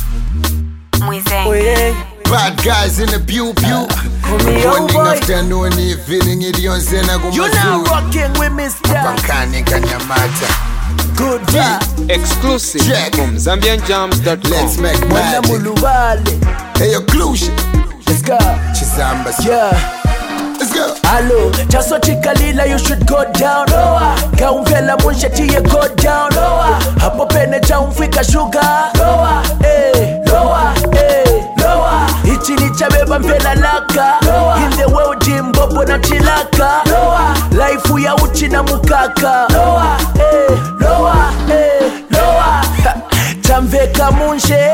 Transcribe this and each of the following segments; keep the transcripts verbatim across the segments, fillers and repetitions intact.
Oh, yeah. Bad guys in the pew pew. Morning afternoon evening idion sena go You now rocking with Mister Pankani Kanyamata. Good vibe. Exclusive Check. from Zambian Jams dot com. Let's make Mwana magic. mulubale. Hey, occlusion. Let's go. Chizamba. Yeah. Let's go. Hello, chaso chikalila, you should go down. Lower. Kaumvela munshetiye go down. Lower. Hapo pene cha umfika sugar. Lower. Eh, lower. Eh, lower. Ichi ni chabeba mvela laka. Lower. In the world jimbobo na chilaka. Lower. Life ya uchi na mukaka. Lower. Eh, lower. Eh, lower. Chamveka munshe.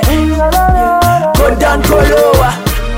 Go down, go lower.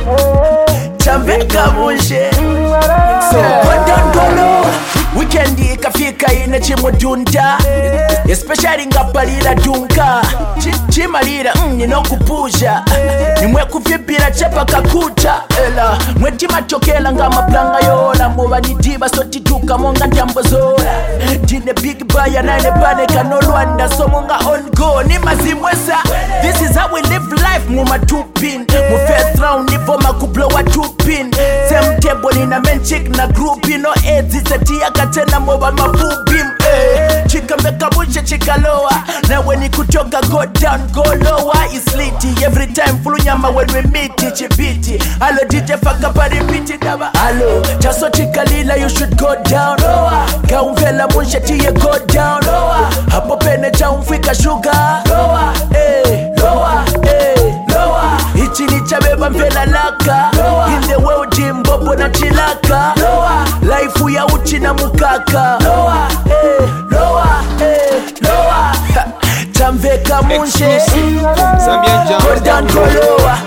Chamveka munshe. So go down, go lower. Weekend ikafika ine chimudunda, especially ngapalira dunka Ch chimalira mm, ninokupusha nimwe kuvipira chepa kakuta ela mwetima chokela nga maplanga yola muba nidiba sotituka monga ndiambozola dine big buyer nine panika no Rwanda so monga on go ni mazimwesa. This is how we live life muma two pin mu first round nipo makublo wa two pin same table in a men chick na group no aids itatia katena moba mafubim eh. Chika meka bunche chika lower. Now when you could choka go down go lower. It's litty every time fulu nyama when we meet chibiti. Hello D J faka pa repeat it daba. Hello chaso chika lila you should go down lower. Kaumvela bunche tiye go down lower. Hapo pene cha umfika sugar lower. Eh lower. Eh lower. Ichi ni chabeba mvela laka lower. In the world jimbobo na chilaka lower. Life ya uchi na mukaka lower. Eh lower. Eh lower. Chamveka munshe. Exclusive from Zambian Go Jams down, dot go com. lower.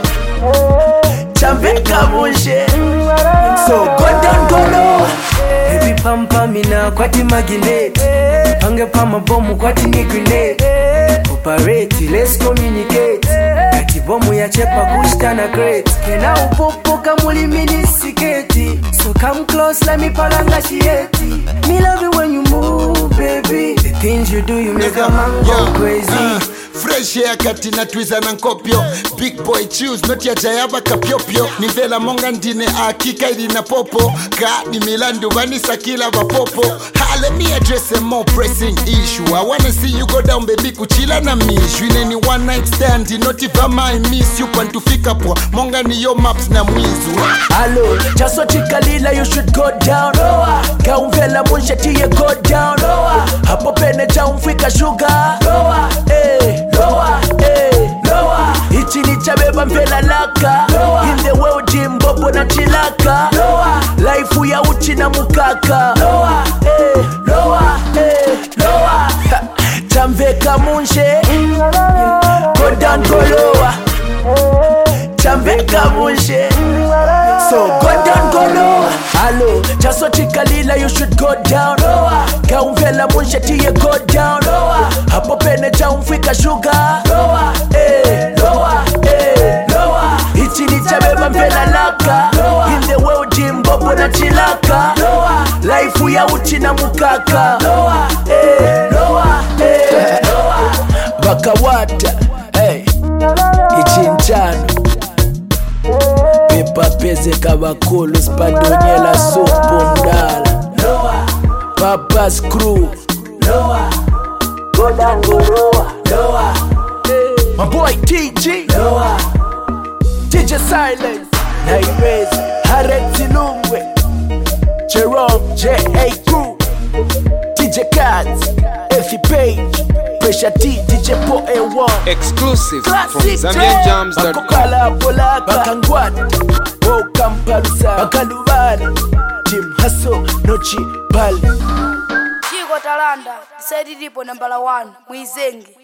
Chamveka munshe. So go down, go lower. Baby pampa mina kwati magnet. Pange pama bomu kwati ni grenade. Operate, let's communicate. Kati bomu ya chepa kushtana great. Kena upopoka muli mini siketi. So come close, let me palanga shieti. Me love it when you move, baby. The things you do, you make a man go Yeah. crazy. Uh, fresh hair kati na twiza na nkopyo. Big boy choose not ya jayaba kapyopyo. Nivela monga ndine akika ili na popo. Ka ni milandu vanisa kila vapopo. Ha, let me address a more pressing issue. I wanna see you go down baby kuchila na miss. Wine ni one night stand not if I miss you. Pantufika po monga ni yo maps na mwizu. Hello, chaso chikalila you should go down lower. Kaumvela munshe tiye go down lower. Hapo pene cha umfika sugar lower. Eh lower. Eh lower. Ichi ni chabeba mvela laka lower. In the world jimbobo na chilaka lower. Life ya uchi na mukaka lower. Eh lower. Eh lower. Chamveka munshe. Go down, go lower. Chamveka munshe. So go down, go lower. Hello, chaso chikalila you should go down lower. Kaumvela munshe tiye go down lower. Hapo pene cha umfika sugar lower. Eh lower. Eh lower. Ichi ni chabeba mvela laka lower. In the world jimbobo na chilaka lower. Life ya uchi na mukaka lower. Eh lower. Eh lower. Bakawata hey ichi nchano pepa peze kabakulu spadonyela supu mdala lower. Papa screw lower. Go down, go lower. Lower. Hey. My boy T G lower. D J Silence Nairezi Hareti Lungwe Jerome J A Crew D J Katz Effie Page Pressure T D J Po A one Exclusive from Classic Zambian Jams dot com. Bakukala Polaka Bakangwata Wo Kampalusa Bakalubale Jim Hasso Nochi Bali Chico Talanda, said it on number one, Mwizenge.